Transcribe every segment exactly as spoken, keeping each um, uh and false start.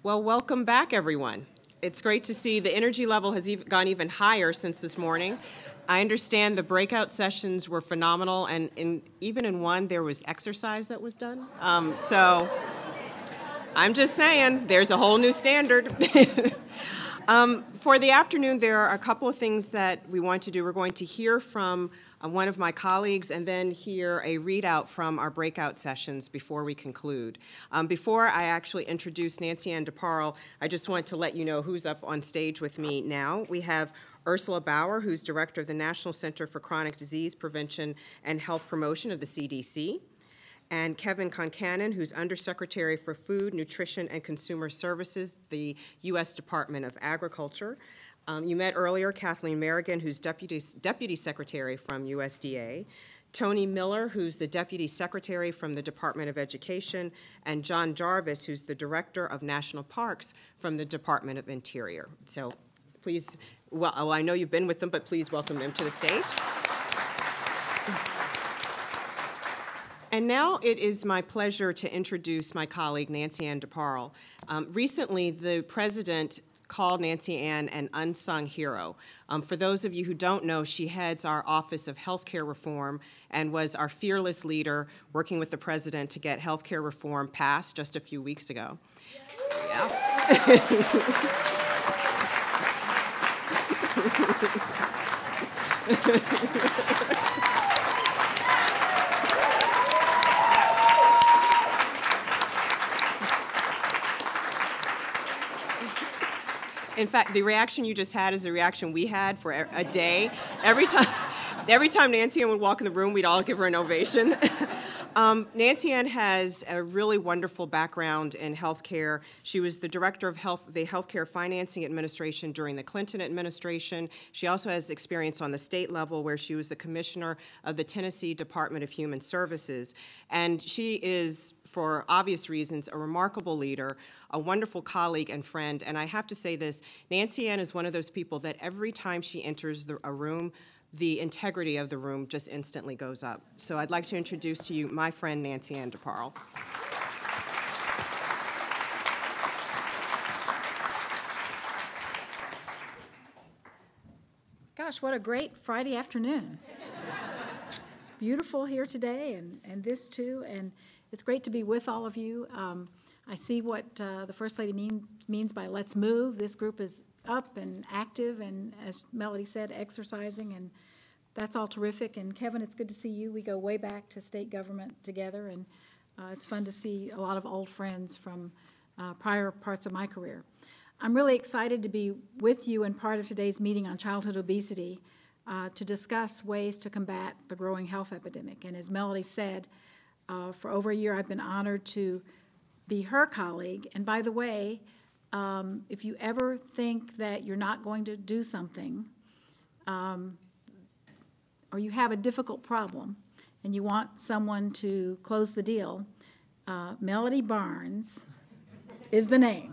Well, welcome back, everyone. It's great to see the energy level has even gone even higher since this morning. I understand the breakout sessions were phenomenal, and in, even in one, there was exercise that was done. Um, so I'm just saying, there's a whole new standard. um, for the afternoon, there are a couple of things that we want to do. We're going to hear from uh, one of my colleagues and then hear a readout from our breakout sessions before we conclude. Um, before I actually introduce Nancy Ann DeParle, I just want to let you know who's up on stage with me now. We have Ursula Bauer, who's Director of the National Center for Chronic Disease Prevention and Health Promotion of the C D C, and Kevin Concannon, who's Undersecretary for Food, Nutrition, and Consumer Services, the U S Department of Agriculture. Um, you met earlier Kathleen Merrigan, who's Deputy, Deputy Secretary from U S D A, Tony Miller, who's the Deputy Secretary from the Department of Education, and John Jarvis, who's the Director of National Parks from the Department of Interior. So please, well, well, I know you've been with them, but please welcome them to the stage. And now it is my pleasure to introduce my colleague, Nancy Ann DeParle. Um, recently, the President called Nancy Ann an unsung hero. Um, for those of you who don't know, she heads our Office of Healthcare Reform and was our fearless leader working with the President to get healthcare reform passed just a few weeks ago. Yeah. In fact, the reaction you just had is the reaction we had for a day. Every time, every time Nancy Ann would walk in the room, we'd all give her an ovation. um, Nancy Ann has a really wonderful background in healthcare. She was the director of health, the Healthcare Financing Administration during the Clinton administration. She also has experience on the state level, where she was the commissioner of the Tennessee Department of Human Services. And she is, for obvious reasons, a remarkable leader, a wonderful colleague and friend. And I have to say this, Nancy Ann is one of those people that every time she enters the, a room, the integrity of the room just instantly goes up. So I'd like to introduce to you my friend, Nancy Ann DeParle. Gosh, what a great Friday afternoon. It's beautiful here today, and, and this too, and it's great to be with all of you. Um, I see what uh, the First Lady mean, means by let's move. This group is up and active, and as Melody said, exercising, and that's all terrific. And Kevin, it's good to see you. We go way back to state government together, and uh, it's fun to see a lot of old friends from uh, prior parts of my career. I'm really excited to be with you and part of today's meeting on childhood obesity uh, to discuss ways to combat the growing health epidemic. And as Melody said, uh, for over a year I've been honored to be her colleague. And by the way, um, if you ever think that you're not going to do something, um, or you have a difficult problem and you want someone to close the deal, uh, Melody Barnes is the name.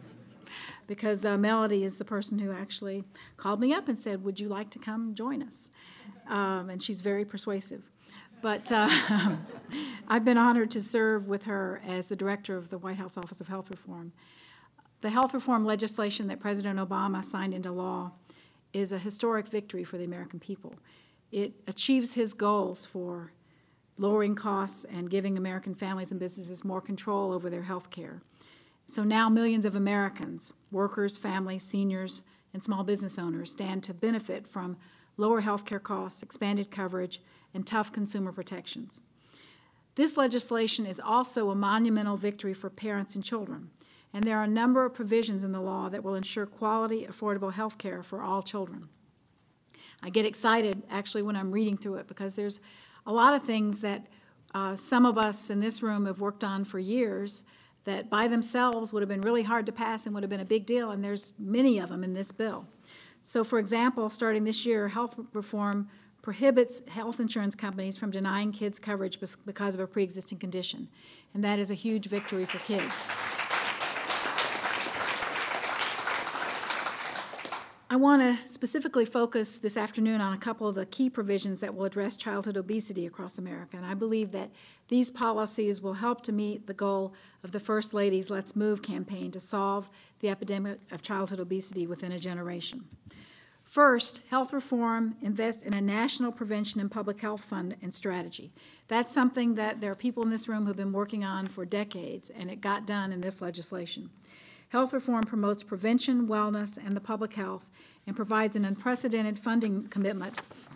Because uh, Melody is the person who actually called me up and said, would you like to come join us? Um, and she's very persuasive. But uh, I've been honored to serve with her as the director of the White House Office of Health Reform. The health reform legislation that President Obama signed into law is a historic victory for the American people. It achieves his goals for lowering costs and giving American families and businesses more control over their health care. So now millions of Americans, workers, families, seniors, and small business owners stand to benefit from lower health care costs, expanded coverage, and tough consumer protections. This legislation is also a monumental victory for parents and children, and there are a number of provisions in the law that will ensure quality, affordable health care for all children. I get excited, actually, when I'm reading through it, because there's a lot of things that uh, some of us in this room have worked on for years that by themselves would have been really hard to pass and would have been a big deal, and there's many of them in this bill. So, for example, starting this year, health reform prohibits health insurance companies from denying kids coverage because of a pre-existing condition, and that is a huge victory for kids. I want to specifically focus this afternoon on a couple of the key provisions that will address childhood obesity across America, and I believe that these policies will help to meet the goal of the First Lady's Let's Move campaign to solve the epidemic of childhood obesity within a generation. First, health reform invests in a national prevention and public health fund and strategy. That's something that there are people in this room who have been working on for decades, and it got done in this legislation. Health reform promotes prevention, wellness, and the public health, and provides an unprecedented funding commitment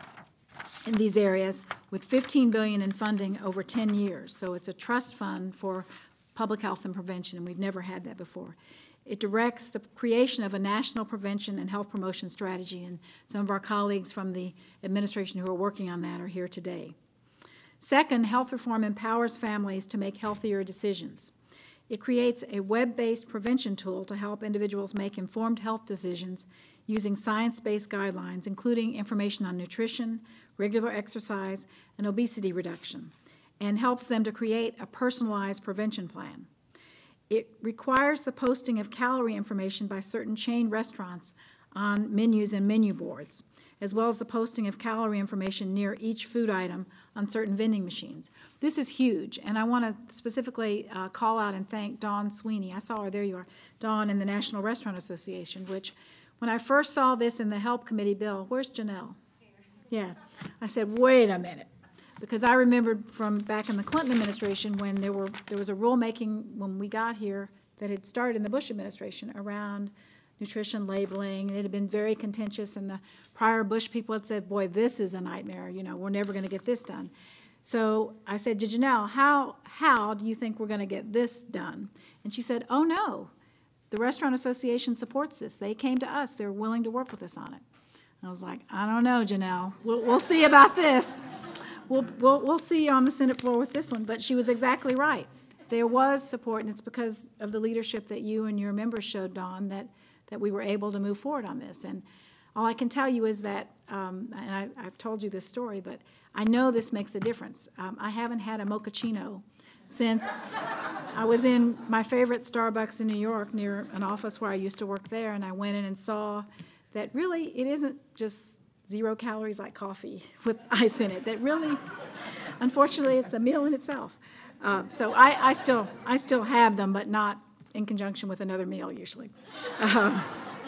in these areas with fifteen billion dollars in funding over ten years. So it's a trust fund for public health and prevention, and we've never had that before. It directs the creation of a national prevention and health promotion strategy, and some of our colleagues from the administration who are working on that are here today. Second, health reform empowers families to make healthier decisions. It creates a web-based prevention tool to help individuals make informed health decisions using science-based guidelines, including information on nutrition, regular exercise, and obesity reduction, and helps them to create a personalized prevention plan. It requires the posting of calorie information by certain chain restaurants on menus and menu boards, as well as the posting of calorie information near each food item on certain vending machines. This is huge, and I want to specifically uh, call out and thank Dawn Sweeney. I saw her, there you are, Dawn in the National Restaurant Association, which when I first saw this in the Help Committee bill, where's Janelle? Yeah, I said, wait a minute, because I remembered from back in the Clinton administration when there were there was a rulemaking when we got here that had started in the Bush administration around nutrition labeling, and it had been very contentious, and the prior Bush people had said, boy, this is a nightmare, you know, we're never going to get this done. So I said to Janelle, how, how do you think we're going to get this done? And she said, oh, no, the Restaurant Association supports this. They came to us. They're willing to work with us on it. I was like, I don't know, Janelle. We'll, we'll see about this. We'll, we'll, we'll see on the Senate floor with this one. But she was exactly right. There was support, and it's because of the leadership that you and your members showed, Dawn, that that we were able to move forward on this. And all I can tell you is that, um, and I, I've told you this story, but I know this makes a difference. Um, I haven't had a mochaccino since I was in my favorite Starbucks in New York near an office where I used to work there, and I went in and saw that really it isn't just zero calories like coffee with ice in it, that really, unfortunately, it's a meal in itself. Uh, so I, I, still, I still have them, but not in conjunction with another meal usually. Um,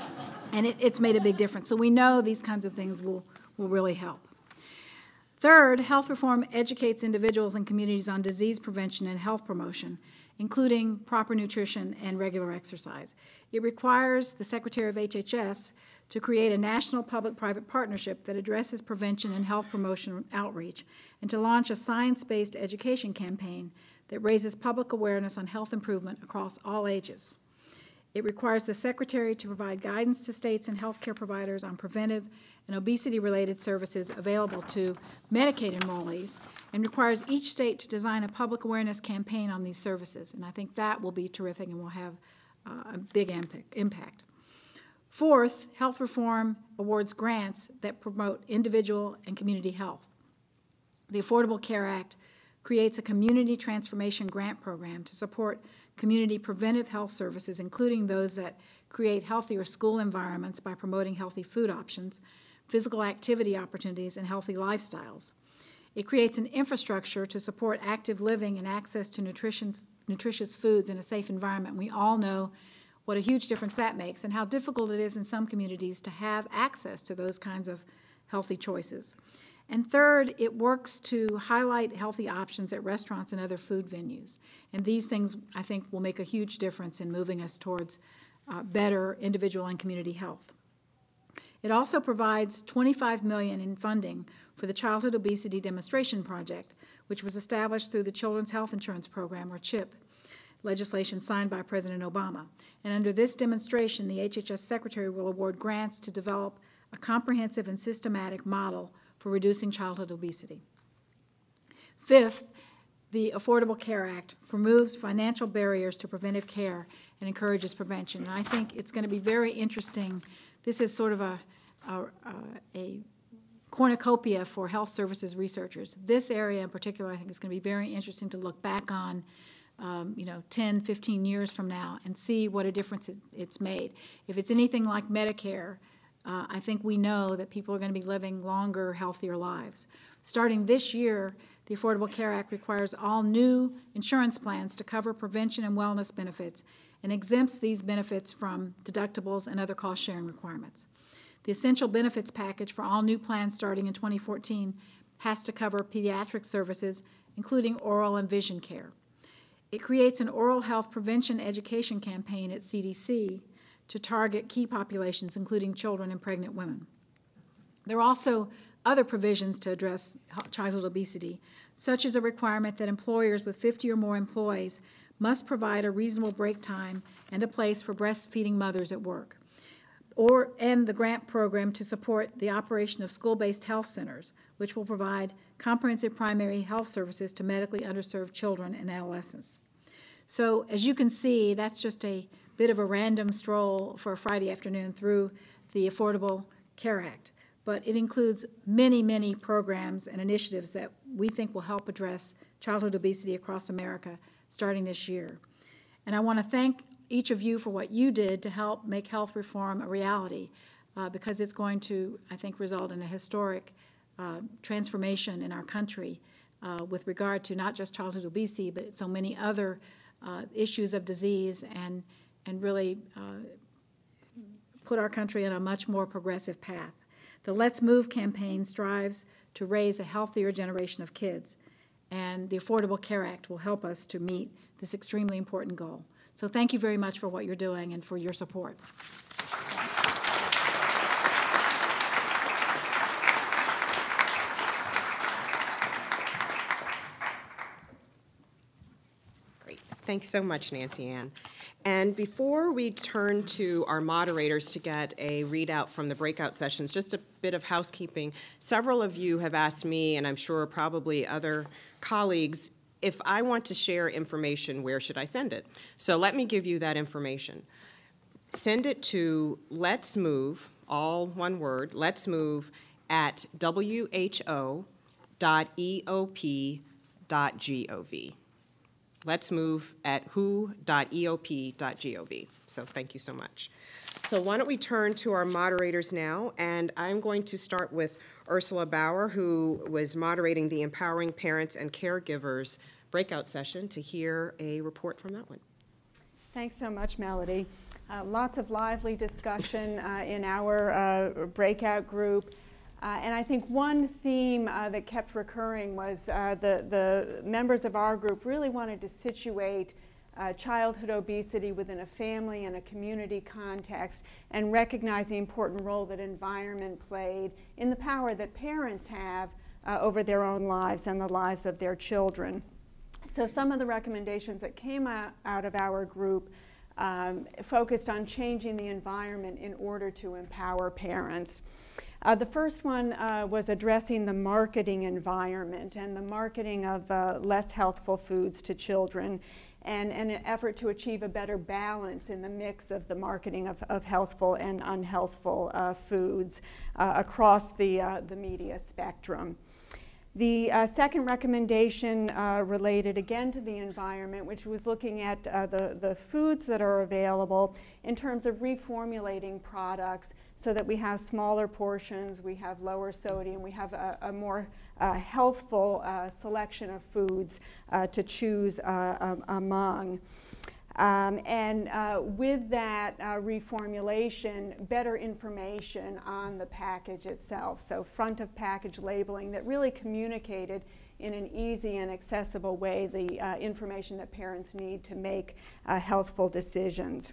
and it, it's made a big difference. So we know these kinds of things will, will really help. Third, health reform educates individuals and communities on disease prevention and health promotion, including proper nutrition and regular exercise. It requires the Secretary of H H S to create a national public-private partnership that addresses prevention and health promotion outreach, and to launch a science-based education campaign that raises public awareness on health improvement across all ages. It requires the Secretary to provide guidance to states and healthcare providers on preventive and obesity-related services available to Medicaid enrollees, and requires each state to design a public awareness campaign on these services. And I think that will be terrific and will have uh, a big impact. Fourth, health reform awards grants that promote individual and community health. The Affordable Care Act creates a community transformation grant program to support community preventive health services, including those that create healthier school environments by promoting healthy food options, physical activity opportunities, and healthy lifestyles. It creates an infrastructure to support active living and access to nutrition, nutritious foods in a safe environment. We all know what a huge difference that makes and how difficult it is in some communities to have access to those kinds of healthy choices. And third, it works to highlight healthy options at restaurants and other food venues. And these things, I think, will make a huge difference in moving us towards uh, better individual and community health. It also provides twenty-five million dollars in funding for the Childhood Obesity Demonstration Project, which was established through the Children's Health Insurance Program, or CHIP, legislation signed by President Obama. And under this demonstration, the H H S Secretary will award grants to develop a comprehensive and systematic model for reducing childhood obesity. Fifth, the Affordable Care Act removes financial barriers to preventive care and encourages prevention. And I think it's going to be very interesting. This is sort of a, a, a cornucopia for health services researchers. This area in particular, I think, is going to be very interesting to look back on Um, you know, ten, fifteen years from now and see what a difference it's made. If it's anything like Medicare, uh, I think we know that people are going to be living longer, healthier lives. Starting this year, the Affordable Care Act requires all new insurance plans to cover prevention and wellness benefits and exempts these benefits from deductibles and other cost-sharing requirements. The essential benefits package for all new plans starting in twenty fourteen has to cover pediatric services, including oral and vision care. It creates an oral health prevention education campaign at C D C to target key populations, including children and pregnant women. There are also other provisions to address childhood obesity, such as a requirement that employers with fifty or more employees must provide a reasonable break time and a place for breastfeeding mothers at work, or and the grant program to support the operation of school-based health centers, which will provide comprehensive primary health services to medically underserved children and adolescents. So as you can see, that's just a bit of a random stroll for a Friday afternoon through the Affordable Care Act. But it includes many, many programs and initiatives that we think will help address childhood obesity across America starting this year. And I want to thank each of you for what you did to help make health reform a reality, uh, because it's going to, I think, result in a historic uh, transformation in our country uh, with regard to not just childhood obesity, but so many other uh, issues of disease, and, and really uh, put our country on a much more progressive path. The Let's Move campaign strives to raise a healthier generation of kids, and the Affordable Care Act will help us to meet this extremely important goal. So thank you very much for what you're doing and for your support. Great. Thanks so much, Nancy Ann. And before we turn to our moderators to get a readout from the breakout sessions, just a bit of housekeeping. Several of you have asked me, and I'm sure probably other colleagues, if I want to share information, where should I send it? So let me give you that information. Send it to Let's Move, all one word, Let's Move at W H O dot E O P dot gov. Let's Move at W H O dot E O P dot gov. So thank you so much. So why don't we turn to our moderators now, and I'm going to start with Ursula Bauer, who was moderating the Empowering Parents and Caregivers breakout session, to hear a report from that one. Thanks so much, Melody. Uh, lots of lively discussion uh, in our uh, breakout group. Uh, and I think one theme uh, that kept recurring was uh, the, the members of our group really wanted to situate uh, childhood obesity within a family and a community context, and recognize the important role that environment played in the power that parents have uh, over their own lives and the lives of their children. So some of the recommendations that came out, out of our group um, focused on changing the environment in order to empower parents. Uh, the first one uh, was addressing the marketing environment and the marketing of uh, less healthful foods to children, and, and an effort to achieve a better balance in the mix of the marketing of, of healthful and unhealthful uh, foods uh, across the, uh, the media spectrum. The uh, second recommendation uh, related again to the environment, which was looking at uh, the, the foods that are available in terms of reformulating products so that we have smaller portions, we have lower sodium, we have a, a more uh, healthful uh, selection of foods uh, to choose uh, um, among. Um, and uh, with that uh, reformulation, better information on the package itself. So front of package labeling that really communicated in an easy and accessible way the uh, information that parents need to make uh, healthful decisions.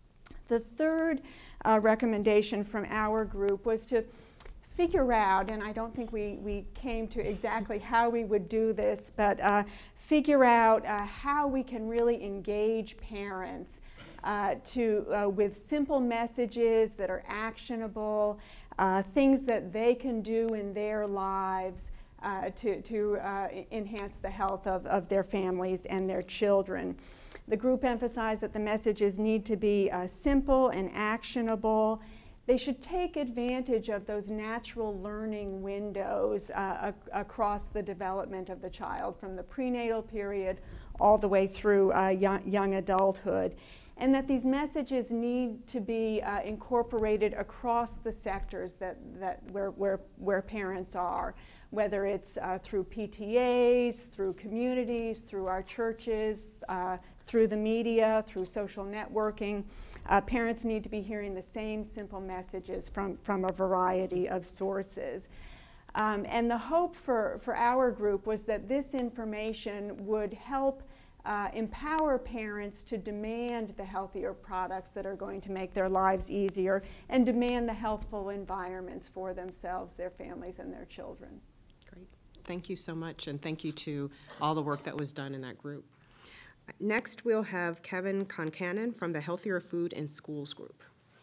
The third uh, recommendation from our group was to figure out, and I don't think we, we came to exactly how we would do this, but uh, figure out uh, how we can really engage parents uh, to, uh, with simple messages that are actionable, uh, things that they can do in their lives uh, to, to uh, enhance the health of, of their families and their children. The group emphasized that the messages need to be uh, simple and actionable. They should take advantage of those natural learning windows uh, ac across the development of the child, from the prenatal period all the way through uh, young, young adulthood. and that these messages need to be uh, incorporated across the sectors that, that where, where, where parents are, whether it's uh, through P T As, through communities, through our churches, uh, through the media, through social networking. Uh, parents need to be hearing the same simple messages from, from a variety of sources. Um, and the hope for, for our group was that this information would help uh, empower parents to demand the healthier products that are going to make their lives easier and demand the healthful environments for themselves, their families, and their children. Great. Thank you so much, and thank you to all the work that was done in that group. Next, we'll have Kevin Concanon from the Healthier Food in Schools group.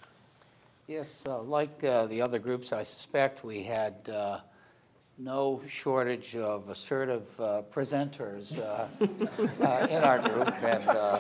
Yes, uh, like uh, the other groups, I suspect we had uh, no shortage of assertive uh, presenters uh, uh, in our group, and uh,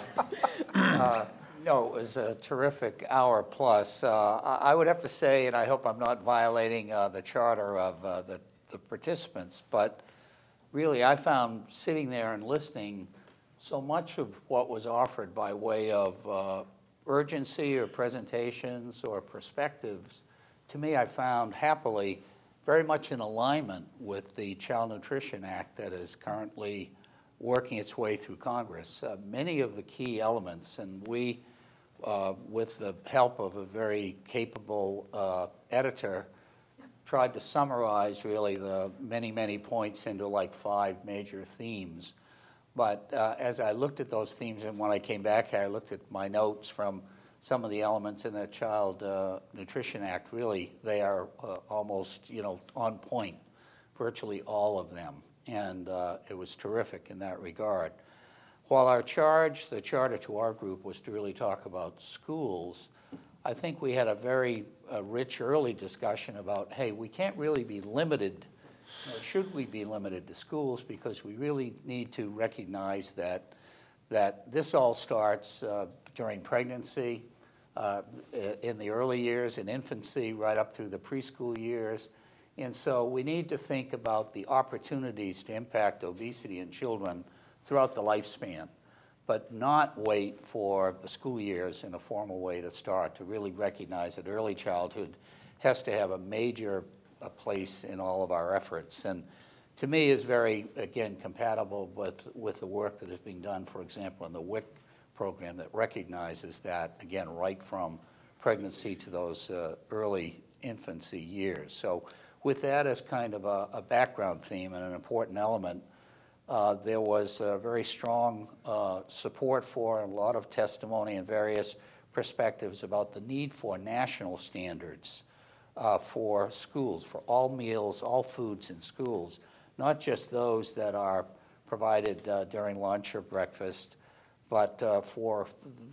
uh, no, it was a terrific hour plus. Uh, I would have to say, and I hope I'm not violating uh, the charter of uh, the, the participants, but really I found sitting there and listening so much of what was offered by way of uh, urgency or presentations or perspectives, to me, I found happily very much in alignment with the Child Nutrition Act that is currently working its way through Congress. Uh, many of the key elements, and we, uh, with the help of a very capable uh, editor, tried to summarize really the many, many points into like five major themes. But uh, as I looked at those themes, and when I came back here, I looked at my notes from some of the elements in the Child uh, Nutrition Act. Really, they are uh, almost, you know, on point, virtually all of them. And uh, it was terrific in that regard. While our charge, the charter to our group, was to really talk about schools, I think we had a very uh, rich early discussion about, hey, we can't really be limited, or should we be limited to schools, because we really need to recognize that, that this all starts uh, during pregnancy, uh, in the early years, in infancy, right up through the preschool years. And so we need to think about the opportunities to impact obesity in children throughout the lifespan, but not wait for the school years in a formal way to start, to really recognize that early childhood has to have a major a place in all of our efforts. And to me is very, again, compatible with, with the work that is being done, for example, in the W I C program that recognizes that, again, right from pregnancy to those uh, early infancy years. So with that as kind of a, a background theme and an important element, uh, there was uh, very strong uh, support for and a lot of testimony and various perspectives about the need for national standards uh, for schools, for all meals, all foods in schools, not just those that are provided uh, during lunch or breakfast, but uh, for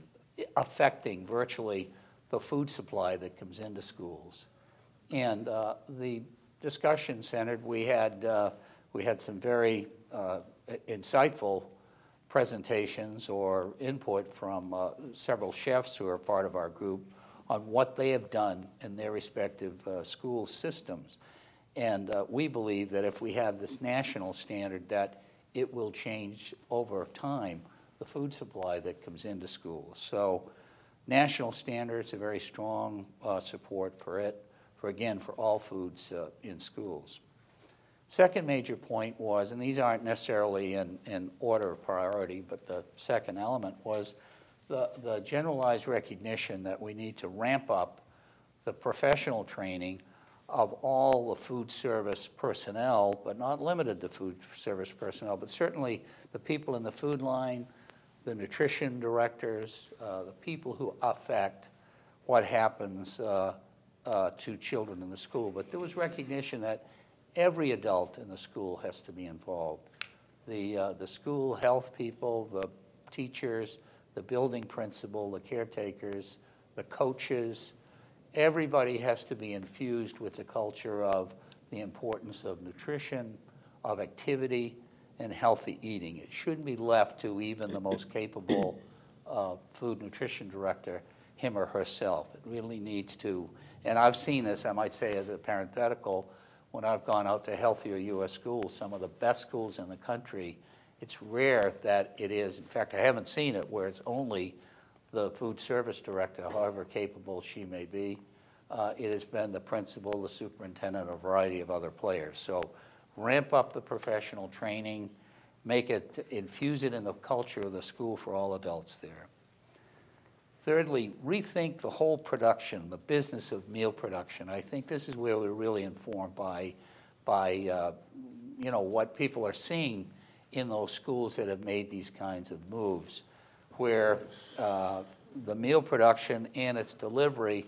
affecting virtually the food supply that comes into schools. And uh, the discussion centered, we had, uh, we had some very uh, insightful presentations or input from uh, several chefs who are part of our group on what they have done in their respective uh, school systems. And uh, we believe that if we have this national standard, that it will change over time the food supply that comes into schools. So national standards, a very strong uh, support for it, for again, for all foods uh, in schools. Second major point was, and these aren't necessarily in, in order of priority, but the second element was the, the generalized recognition that we need to ramp up the professional training of all the food service personnel, but not limited to food service personnel, but certainly the people in the food line, the nutrition directors, uh, the people who affect what happens uh, uh, to children in the school. But there was recognition that every adult in the school has to be involved. The, uh, the school health people, the teachers, the building principal, the caretakers, the coaches, everybody has to be infused with the culture of the importance of nutrition, of activity, and healthy eating. It shouldn't be left to even the most capable uh, food nutrition director, him or herself. It really needs to, and I've seen this, I might say as a parenthetical, when I've gone out to healthier U S schools, some of the best schools in the country, it's rare that it is, in fact, I haven't seen it where it's only the food service director, however capable she may be. Uh, it has been the principal, the superintendent, a variety of other players. So ramp up the professional training, make it, infuse it in the culture of the school for all adults there. Thirdly, rethink the whole production, the business of meal production. I think this is where we're really informed by, by uh, you know, what people are seeing in those schools that have made these kinds of moves, where uh, the meal production and its delivery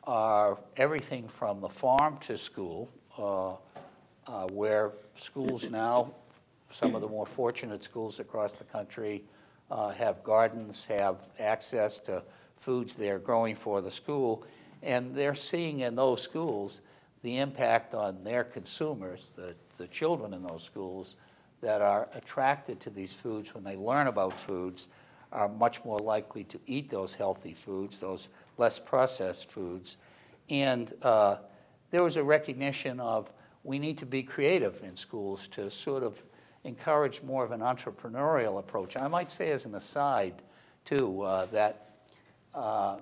are everything from the farm to school, uh, uh, where schools now, some of the more fortunate schools across the country, uh, have gardens, have access to foods they're growing for the school, and they're seeing in those schools the impact on their consumers, the, the children in those schools, that are attracted to these foods when they learn about foods, are much more likely to eat those healthy foods, those less processed foods. And uh, there was a recognition of we need to be creative in schools to sort of encourage more of an entrepreneurial approach. I might say as an aside, too, uh, that uh,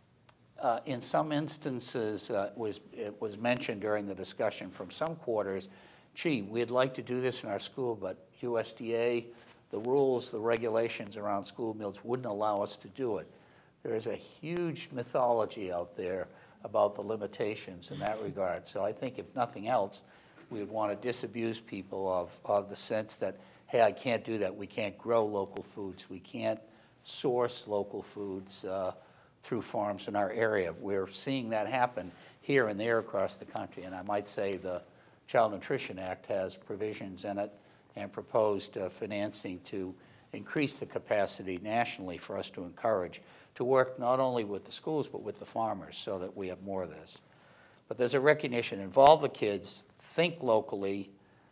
uh, in some instances, uh, was, it was mentioned during the discussion from some quarters, gee, we'd like to do this in our school, but U S D A, the rules, the regulations around school meals wouldn't allow us to do it. There is a huge mythology out there about the limitations in that regard. So I think if nothing else, we would want to disabuse people of, of the sense that, hey, I can't do that. We can't grow local foods. We can't source local foods uh, through farms in our area. We're seeing that happen here and there across the country. And I might say the Child Nutrition Act has provisions in it and proposed uh, financing to increase the capacity nationally for us to encourage to work not only with the schools but with the farmers so that we have more of this. But there's a recognition, involve the kids, think locally,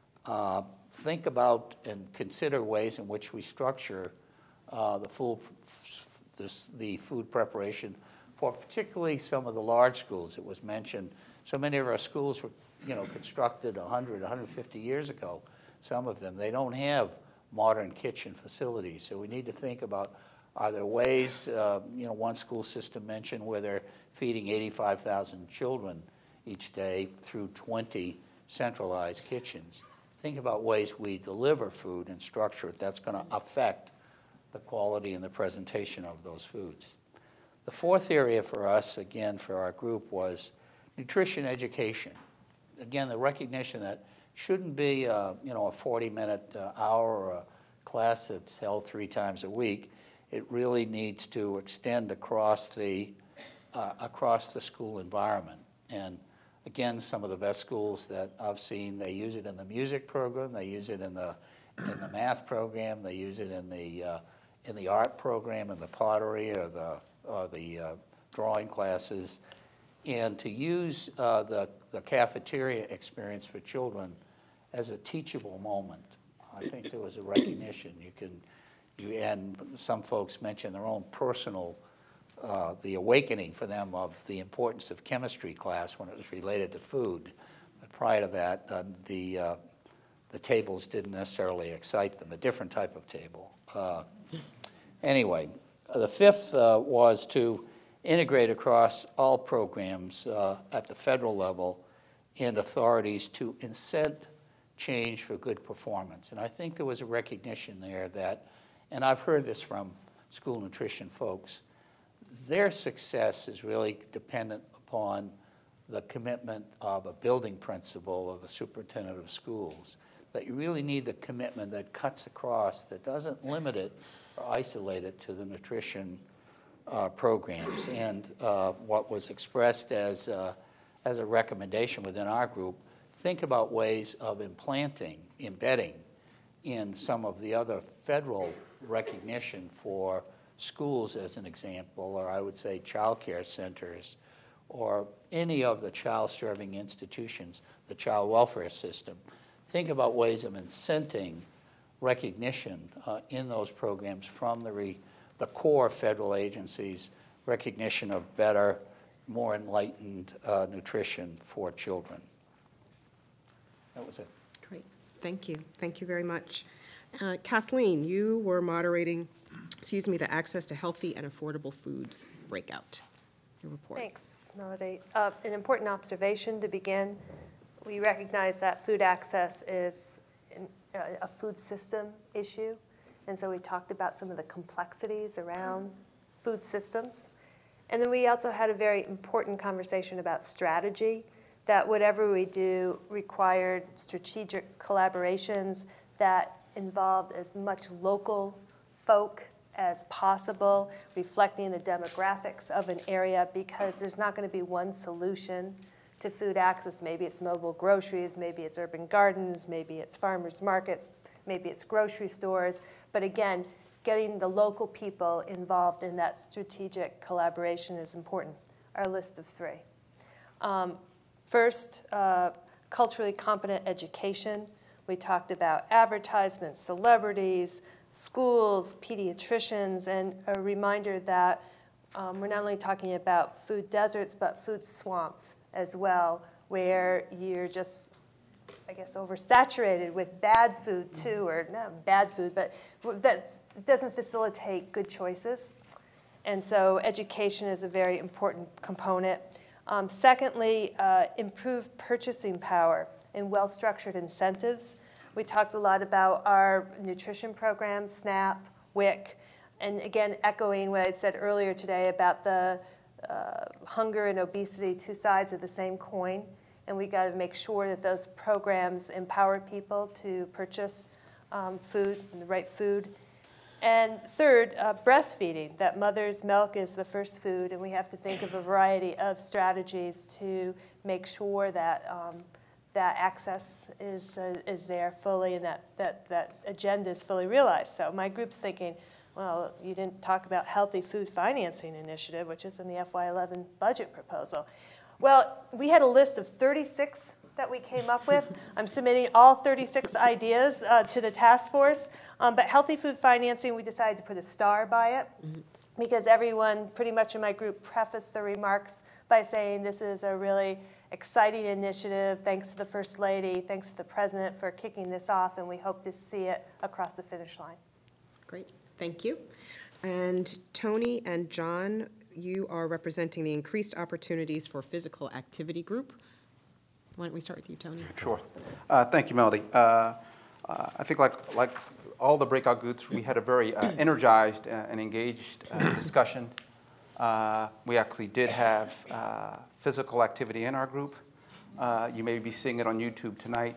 uh, think about and consider ways in which we structure uh, the, full, this, the food preparation for particularly some of the large schools. It was mentioned, so many of our schools were you know, constructed one hundred, one hundred fifty years ago. Some of them, they don't have modern kitchen facilities. So we need to think about, are there ways, uh, you know, one school system mentioned where they're feeding eighty-five thousand children each day through twenty centralized kitchens. Think about ways we deliver food and structure it that's going to affect the quality and the presentation of those foods. The fourth area for us, again, for our group, was nutrition education. Again, the recognition that shouldn't be, uh, you know, a forty-minute uh, hour or a class that's held three times a week. It really needs to extend across the uh, across the school environment. And again, some of the best schools that I've seen, they use it in the music program, they use it in the in the math program, they use it in the uh, in the art program, in the pottery or the or the uh, drawing classes. And to use uh, the, the cafeteria experience for children as a teachable moment. I think there was a recognition. You can, you, and some folks mentioned their own personal, uh, the awakening for them of the importance of chemistry class when it was related to food. But prior to that, uh, the, uh, the tables didn't necessarily excite them, a different type of table. Uh, anyway, uh, the fifth uh, was to integrate across all programs uh, at the federal level and authorities to incent change for good performance. And I think there was a recognition there that, and I've heard this from school nutrition folks, their success is really dependent upon the commitment of a building principal or the superintendent of schools. That you really need the commitment that cuts across, that doesn't limit it or isolate it to the nutrition Uh, programs. And uh, what was expressed as, uh, as a recommendation within our group, think about ways of implanting, embedding in some of the other federal recognition for schools as an example, or I would say child care centers, or any of the child-serving institutions, the child welfare system. Think about ways of incenting recognition uh, in those programs from the re the core federal agencies' recognition of better, more enlightened uh, nutrition for children. That was it. Great. Thank you. Thank you very much. Uh, Kathleen, you were moderating excuse me, the Access to Healthy and Affordable Foods breakout. Your report. Thanks, Melody. Uh, an important observation to begin. We recognize that food access is an, a, a food system issue, and so we talked about some of the complexities around food systems. And then we also had a very important conversation about strategy, that whatever we do required strategic collaborations that involved as much local folk as possible, reflecting the demographics of an area, because there's not going to be one solution to food access. Maybe it's mobile groceries, maybe it's urban gardens, maybe it's farmers markets, maybe it's grocery stores. But again, getting the local people involved in that strategic collaboration is important. Our list of three. Um, first, uh, culturally competent education. We talked about advertisements, celebrities, schools, pediatricians, and a reminder that um, we're not only talking about food deserts, but food swamps as well, where you're just, I guess, oversaturated with bad food too, or not bad food, but that doesn't facilitate good choices. And so education is a very important component. Um, secondly, uh, improved purchasing power and well-structured incentives. We talked a lot about our nutrition program, SNAP, W I C, and again, echoing what I said earlier today about the uh, hunger and obesity, two sides of the same coin, and we got to make sure that those programs empower people to purchase um, food, and the right food. And third, uh, breastfeeding, that mother's milk is the first food, and we have to think of a variety of strategies to make sure that um, that access is, uh, is there fully and that, that, that agenda is fully realized. So my group's thinking, well, you didn't talk about healthy food financing initiative, which is in the F Y eleven budget proposal. Well, we had a list of thirty-six that we came up with. I'm submitting all thirty-six ideas uh, to the task force. Um, but healthy food financing, we decided to put a star by it, mm-hmm. because everyone pretty much in my group prefaced their remarks by saying this is a really exciting initiative. Thanks to the First Lady, thanks to the President for kicking this off, and we hope to see it across the finish line. Great, thank you. And Tony and John, you are representing the Increased Opportunities for Physical Activity Group. Why don't we start with you, Tony? Sure. Uh, thank you, Melody. Uh, uh, I think like, like all the breakout groups, we had a very uh, energized uh, and engaged uh, discussion. Uh, we actually did have uh, physical activity in our group. Uh, you may be seeing it on YouTube tonight.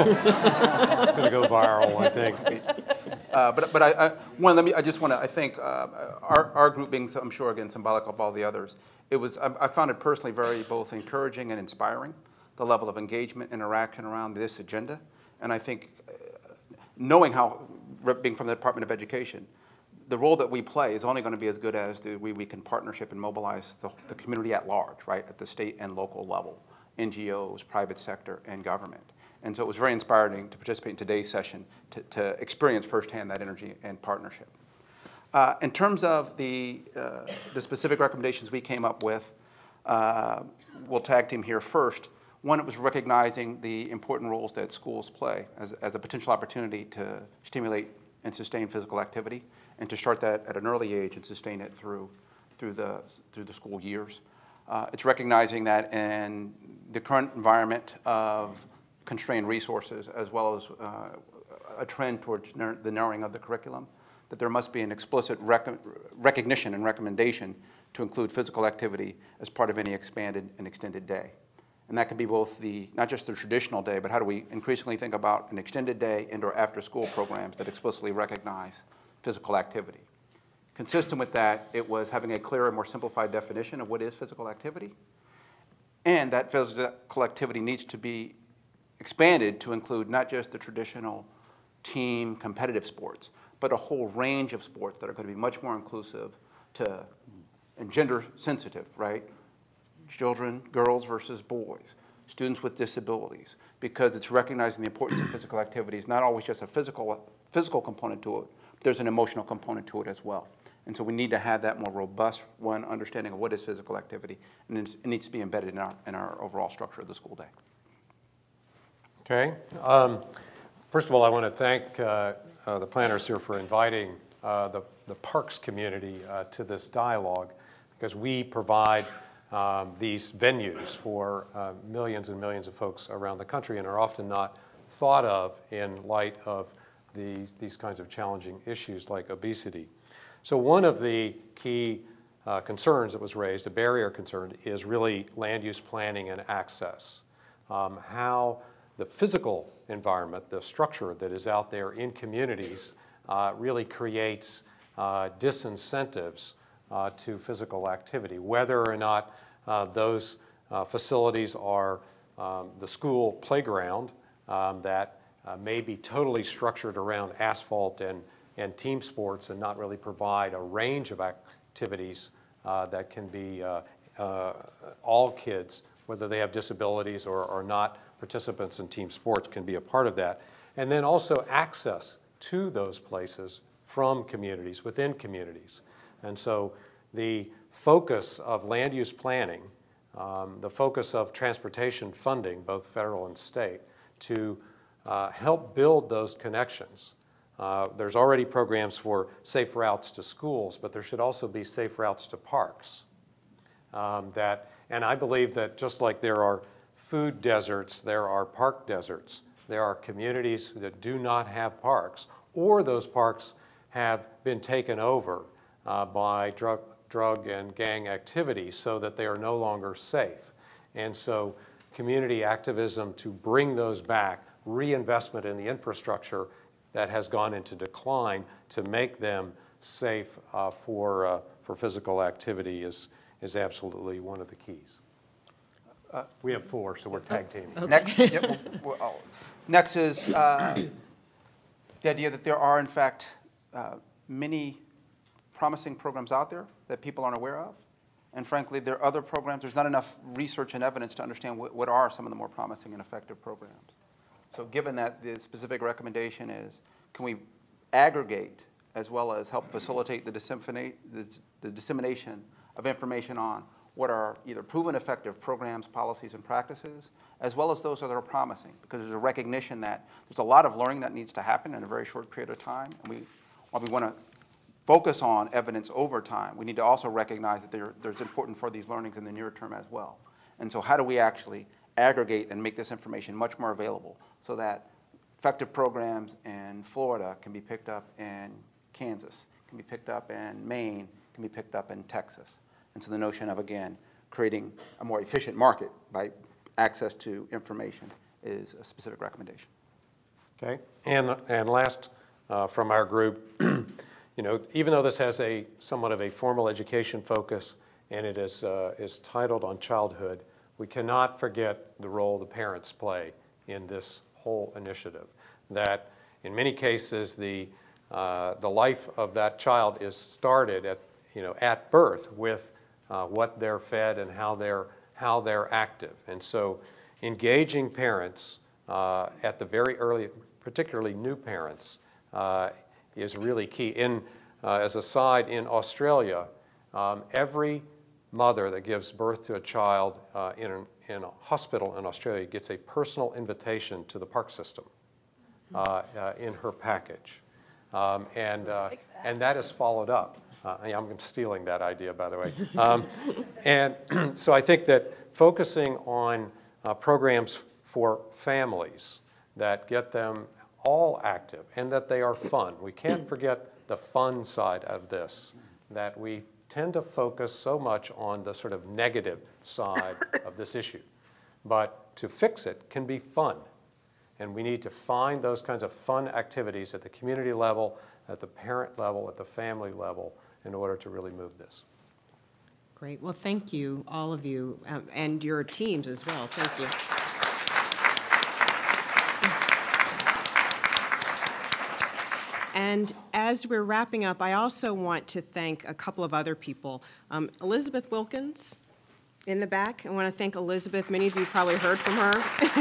It's going to go viral, I think. Uh, but but I, I, one, let me, I just want to, I think uh, our, our group being, I'm sure, again, symbolic of all the others, it was, I, I found it personally very both encouraging and inspiring, the level of engagement, interaction around this agenda. And I think uh, knowing how, being from the Department of Education, the role that we play is only going to be as good as the we, we can partnership and mobilize the, the community at large, right, at the state and local level, N G Os, private sector, and government. And so it was very inspiring to participate in today's session to, to experience firsthand that energy and partnership. Uh, in terms of the, uh, the specific recommendations we came up with, uh, we'll tag team here first. One, it was recognizing the important roles that schools play as, as a potential opportunity to stimulate and sustain physical activity, and to start that at an early age and sustain it through, through, the, through the school years. Uh, it's recognizing that in the current environment of constrained resources, as well as uh, a trend towards the narrowing of the curriculum, that there must be an explicit rec recognition and recommendation to include physical activity as part of any expanded and extended day. And that can be both the, not just the traditional day, but how do we increasingly think about an extended day and or after school programs that explicitly recognize physical activity. Consistent with that, it was having a clearer, more simplified definition of what is physical activity. And that physical activity needs to be expanded to include not just the traditional team competitive sports, but a whole range of sports that are going to be much more inclusive to, and gender sensitive, right? Children, girls versus boys, students with disabilities, because it's recognizing the importance of physical activity is not always just a physical, physical component to it, but there's an emotional component to it as well. And so we need to have that more robust, one, understanding of what is physical activity, and it needs to be embedded in our, in our overall structure of the school day. Okay. Um, first of all, I want to thank uh, uh, the planners here for inviting uh, the the parks community uh, to this dialogue, because we provide um, these venues for uh, millions and millions of folks around the country and are often not thought of in light of the, these kinds of challenging issues like obesity. So one of the key uh, concerns that was raised, a barrier concern, is really land use planning and access. Um, how the physical environment, the structure that is out there in communities uh, really creates uh, disincentives uh, to physical activity, whether or not uh, those uh, facilities are um, the school playground um, that uh, may be totally structured around asphalt and, and team sports and not really provide a range of activities uh, that can be uh, uh, all kids, whether they have disabilities or are not participants in team sports, can be a part of that. And then also access to those places from communities, within communities. And so the focus of land use planning, um, the focus of transportation funding, both federal and state, to uh, help build those connections. Uh, there's already programs for safe routes to schools, but there should also be safe routes to parks. Um, that, and I believe that just like there are food deserts, there are park deserts. There are communities that do not have parks, or those parks have been taken over uh, by drug, drug and gang activity so that they are no longer safe. And so community activism to bring those back, reinvestment in the infrastructure that has gone into decline to make them safe uh, for, uh, for physical activity is, is absolutely one of the keys. Uh, we have four, so we're tag teaming. Okay. Next, yeah, well, well, oh. Next is uh, the idea that there are, in fact, uh, many promising programs out there that people aren't aware of. And frankly, there are other programs. There's not enough research and evidence to understand what, what are some of the more promising and effective programs. So given that the specific recommendation is, can we aggregate as well as help facilitate the, disseminate, the, the dissemination of information on what are either proven effective programs, policies, and practices, as well as those that are promising, because there's a recognition that there's a lot of learning that needs to happen in a very short period of time. And we, while we want to focus on evidence over time, we need to also recognize that there, there's important for these learnings in the near term as well. And so how do we actually aggregate and make this information much more available so that effective programs in Florida can be picked up in Kansas, can be picked up in Maine, can be picked up in Texas. And so the notion of, again, creating a more efficient market by access to information is a specific recommendation. Okay, and, and last uh, from our group, you know, even though this has a somewhat of a formal education focus and it is, uh, is titled on childhood, we cannot forget the role the parents play in this whole initiative. That in many cases, the, uh, the life of that child is started at, you know, at birth with uh, what they're fed and how they're, how they're active. And so engaging parents uh, at the very early, particularly new parents, uh, is really key. In, uh, as a side, in Australia, um, every mother that gives birth to a child uh, in, an, in a hospital in Australia gets a personal invitation to the park system uh, uh, in her package. Um, and, uh, and that is followed up. Uh, I'm stealing that idea, by the way. Um, and so I think that focusing on uh, programs for families that get them all active and that they are fun. We can't forget the fun side of this, that we tend to focus so much on the sort of negative side of this issue. But to fix it can be fun. And we need to find those kinds of fun activities at the community level, at the parent level, at the family level, in order to really move this. Great. Well, thank you, all of you, um, and your teams as well. Thank you. And as we're wrapping up, I also want to thank a couple of other people. Um, Elizabeth Wilkins in the back. I want to thank Elizabeth. Many of you probably heard from her.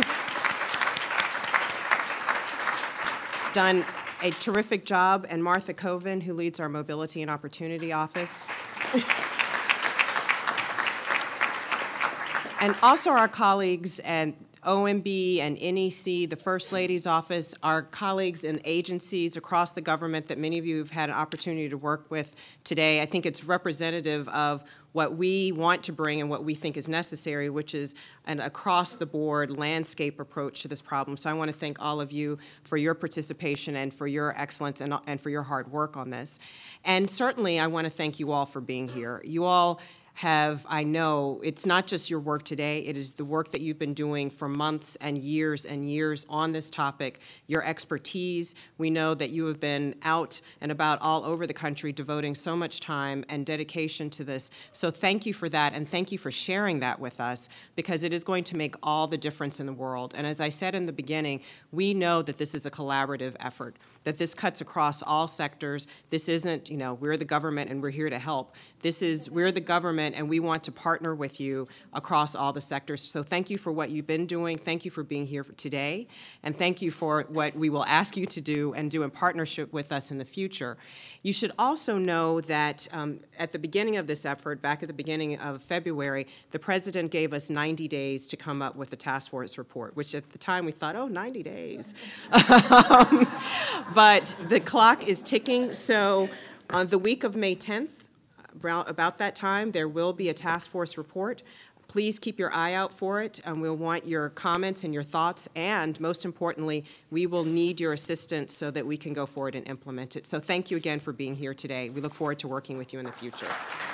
She's done a terrific job, and Martha Coven, who leads our Mobility and Opportunity Office. And also our colleagues and O M B and N E C, the First Lady's office, our colleagues in agencies across the government that many of you have had an opportunity to work with today. I think it's representative of what we want to bring and what we think is necessary, which is an across-the-board landscape approach to this problem. So I want to thank all of you for your participation and for your excellence and, and for your hard work on this. And certainly I want to thank you all for being here. You all have, I know, it's not just your work today, it is the work that you've been doing for months and years and years on this topic, your expertise. We know that you have been out and about all over the country devoting so much time and dedication to this. So thank you for that, and thank you for sharing that with us, because it is going to make all the difference in the world. And as I said in the beginning, we know that this is a collaborative effort, that this cuts across all sectors. This isn't, you know, we're the government and we're here to help. This is, we're the government and we want to partner with you across all the sectors. So thank you for what you've been doing. Thank you for being here today. And thank you for what we will ask you to do and do in partnership with us in the future. You should also know that um, at the beginning of this effort, back at the beginning of February, the President gave us ninety days to come up with a task force report, which at the time we thought, oh, ninety days. um, but the clock is ticking. So on the week of May tenth, about that time, there will be a task force report. Please keep your eye out for it, and we'll want your comments and your thoughts, and most importantly, we will need your assistance so that we can go forward and implement it. So thank you again for being here today. We look forward to working with you in the future.